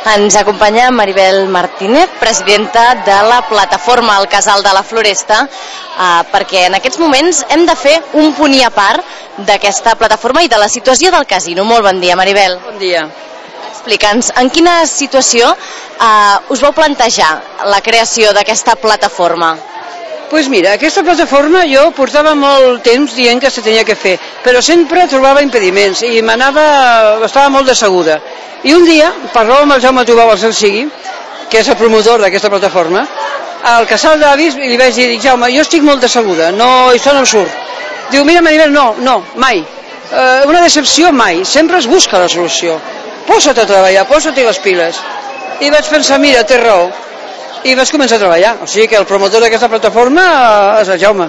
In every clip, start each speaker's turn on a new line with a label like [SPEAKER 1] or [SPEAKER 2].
[SPEAKER 1] Ens acompanya Maribel Martínez, presidenta de la plataforma al Casal de la Floresta, perquè en aquests moments hem de fer un punt i a part d'aquesta plataforma i de la situació del casino. Molt bon dia, Maribel.
[SPEAKER 2] Bon dia.
[SPEAKER 1] Explica'ns, en quina situació us vau plantejar la creació d'aquesta plataforma?
[SPEAKER 2] Doncs mira, aquesta plataforma jo portava molt temps dient que se tenia que fer, però sempre trobava impediments i estava molt decebuda. I un dia, parlava amb el Jaume Tubau, el seu sigui, que és el promotor d'aquesta plataforma, al casal d'avis li vaig dir, Jaume, jo estic molt decebuda, això no surt. Diu, mira Maribel, no, mai. Una decepció mai, sempre es busca la solució. Posa't a treballar, posa't-hi les piles. I vaig pensar, mira, té raó. I vaig començar a treballar, o sigui que el promotor d'aquesta plataforma és el Jaume.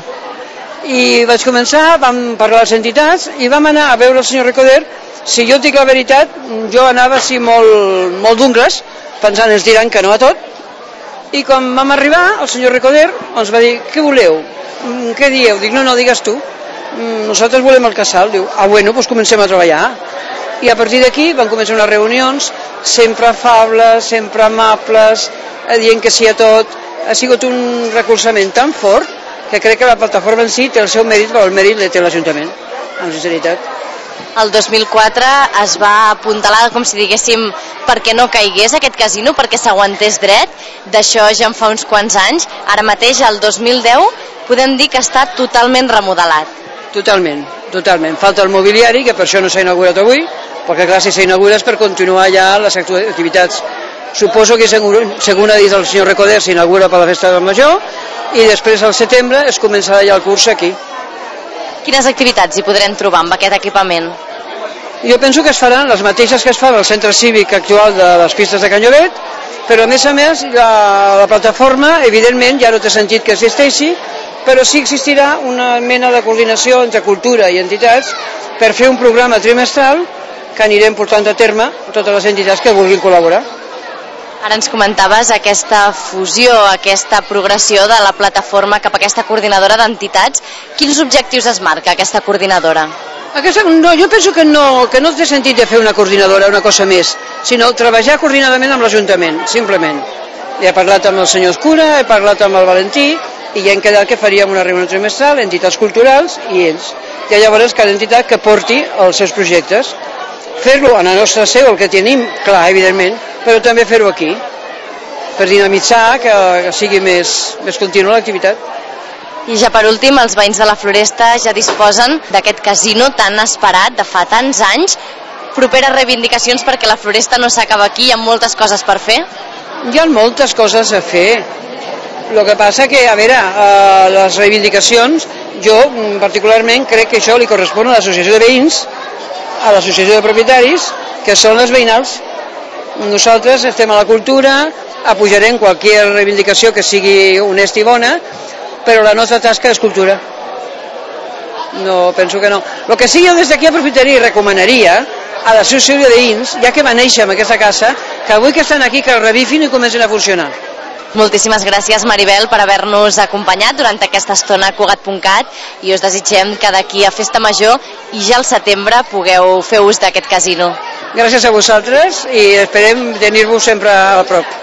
[SPEAKER 2] I vaig començar, vam parlar a les entitats i vam anar a veure el senyor Recoder. Si jo et dic la veritat, jo anava així molt d'ungles, pensant ens diran que no a tot, i quan vam arribar, el senyor Recoder ens va dir, què voleu? Què dieu? Dic, no, digues tu. Nosaltres volem el casal. Diu, bueno, doncs comencem a treballar. I a partir d'aquí van començar unes reunions, sempre afables, sempre amables, dient que sí a tot. Ha sigut un recolzament tan fort que crec que la plataforma en si té el seu mèrit, però el mèrit el té l'Ajuntament, amb sinceritat.
[SPEAKER 1] El 2004 es va apuntalar, com si diguéssim, perquè no caigués aquest casino, perquè s'aguantés dret. D'això ja en fa uns quants anys. Ara mateix, el 2010, podem dir que està totalment remodelat.
[SPEAKER 2] Totalment. Falta el mobiliari, que per això no s'ha inaugurat avui, perquè clar, si s'inaugura és per continuar ja les activitats. Suposo que segons ha dit el senyor Recoder, s'inaugura per la festa del Major i després al setembre es començarà ja el curs aquí.
[SPEAKER 1] Quines activitats hi podrem trobar amb aquest equipament?
[SPEAKER 2] Jo penso que es faran les mateixes que es fan al centre cívic actual de les pistes de Canyoret, però a més la plataforma, evidentment, ja no té sentit que existeixi, però sí existirà una mena de coordinació entre cultura i entitats per fer un programa trimestral que anirem portant a terme totes les entitats que vulguin col·laborar.
[SPEAKER 1] Ara ens comentaves aquesta fusió, aquesta progressió de la plataforma cap a aquesta coordinadora d'entitats. Quins objectius es marca aquesta coordinadora?
[SPEAKER 2] Jo penso que no té sentit de fer una coordinadora, una cosa més, sinó treballar coordinadament amb l'Ajuntament, simplement. He parlat amb el senyor Escura, he parlat amb el Valentí, i ja hem quedat que faríem una reunió trimestral, entitats culturals i ells. I llavors cada entitat que porti els seus projectes. Fer-lo en la nostra seu, el que tenim, clar, evidentment, però també fer-ho aquí, per dinamitzar, que sigui més contínua l'activitat.
[SPEAKER 1] I ja per últim, els veïns de la Floresta ja disposen d'aquest casino tan esperat de fa tants anys. Properes reivindicacions perquè la Floresta no s'acaba aquí, hi ha moltes coses per fer?
[SPEAKER 2] Hi ha moltes coses a fer. El que passa que, a veure, les reivindicacions, jo particularment crec que això li correspon a l'associació de veïns, a l'associació de propietaris, que són les veïnals. Nosaltres estem a la cultura, apujarem qualsevol reivindicació que sigui honesta i bona, però la nostra tasca és cultura. No, penso que no. El que sí, jo des d'aquí aprofitaria i recomanaria a l'associació de veïns, ja que va néixer en aquesta casa, que avui que estan aquí que el revifin i comencin a funcionar.
[SPEAKER 1] Moltíssimes gràcies, Maribel, per haver-nos acompanyat durant aquesta estona a Cugat.cat i us desitgem que d'aquí a Festa Major i ja al setembre pugueu fer ús d'aquest casino.
[SPEAKER 2] Gràcies a vosaltres i esperem tenir-vos sempre a prop.